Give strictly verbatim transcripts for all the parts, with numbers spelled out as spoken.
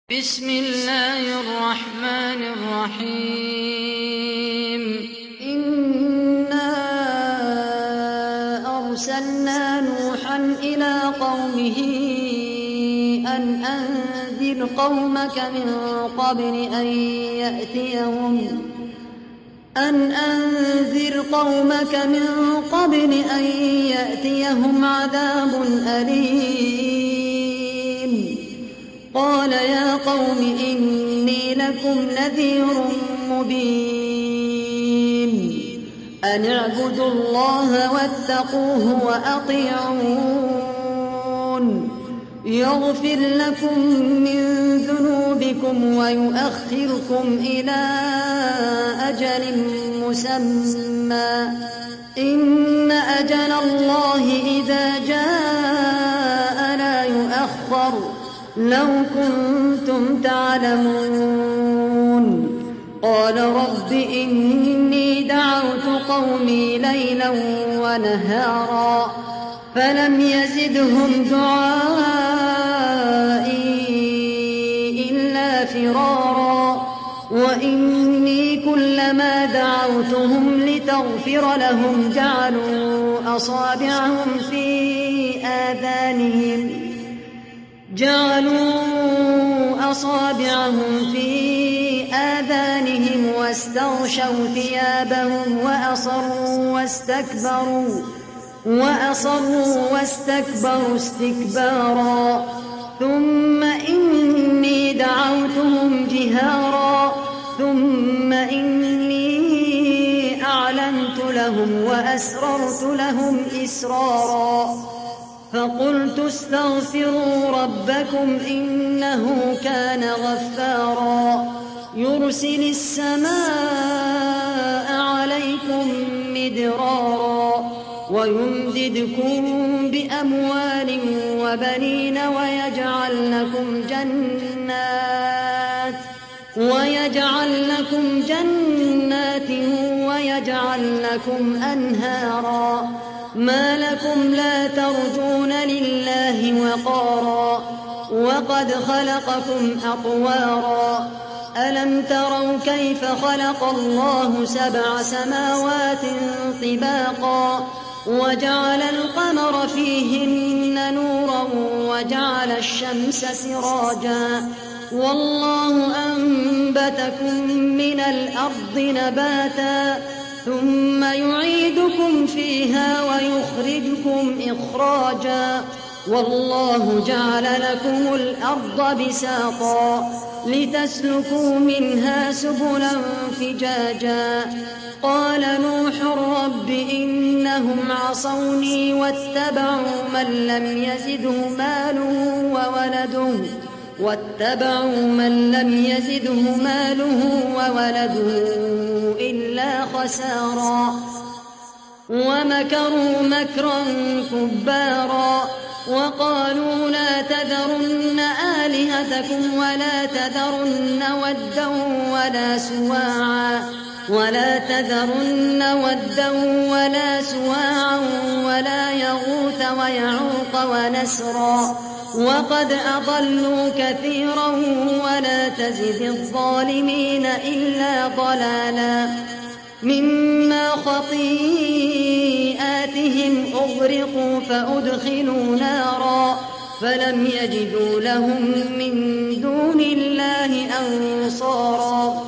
بسم الله الرحمن الرحيم إنا أرسلنا نوحا إلى قومه أن أنذر قومك من قبل أن يأتيهم أن أنذر قومك من قبل أن يأتيهم عذاب أليم. قال يا قوم إني لكم نذير مبين أن اعبدوا الله واتقوه وأطيعون يغفر لكم من ذنوبكم ويؤخركم إلى أجل مسمى إن أجل الله إذا جاء لا يؤخر لو كنتم تعلمون. قال رب إني دعوت قومي ليلا ونهارا فلم يزدهم دعائي إلا فرارا وإني كلما دعوتهم لتغفر لهم جعلوا أصابعهم في آذانهم جعلوا أصابعهم في آذانهم واستغشوا ثيابهم وأصروا واستكبروا وأصروا واستكبروا استكبارا ثم إني دعوتهم جهارا ثم إني أعلنت لهم وأسررت لهم إسرارا فقلت استغفروا ربكم إنه كان غفارا يرسل السماء عليكم مدرارا ويمددكم بأموال وبنين ويجعل لكم جنات ويجعل لكم جنات ويجعل لكم أنهارا ما لكم لا ترجون لله وقارا وقد خلقكم أطوارا ألم تروا كيف خلق الله سبع سماوات طباقا وجعل القمر فيهن نورا وجعل الشمس سراجا والله أنبتكم من الأرض نباتا ثم يعيدكم فيها ويخرجكم إخراجا والله جعل لكم الأرض بساطا لتسلكوا منها سبلا فجاجا قال نوح رب إنهم عصوني واتبعوا من لم يزده ماله وولده واتبعوا من لم يزده ماله وولده إلا خسارا ومكروا مكرا كبارا وقالوا لا تذرن آلهتكم ولا تذرن ودا ولا سواعا ولا تذرن ودا ولا سواعا ولا يغوث ويعوق ونسرا وقد أضلوا كثيرا ولا تزد الظالمين إلا ضلالا مما خطيئاتهم أغرقوا فأدخلوا نارا فلم يجدوا لهم من دون الله أنصارا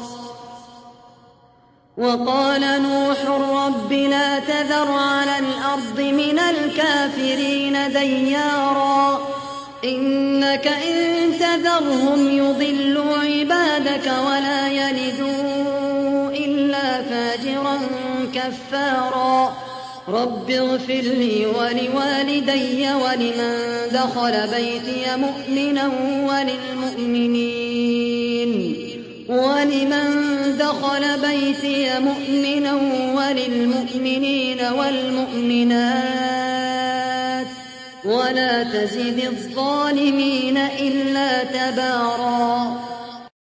وقال نوح رب لا تذر على الأرض من الكافرين ديارا إنك إن تذرهم يضلوا عبادك ولا يلدوا إلا فاجرا كفارا رب اغفر لي ولوالدي ولمن دخل بيتي مؤمنا وللمؤمنين ولمن دخل بيتي مؤمنا وللمؤمنين والمؤمنات ولا تزد الظالمين إلا تبارا.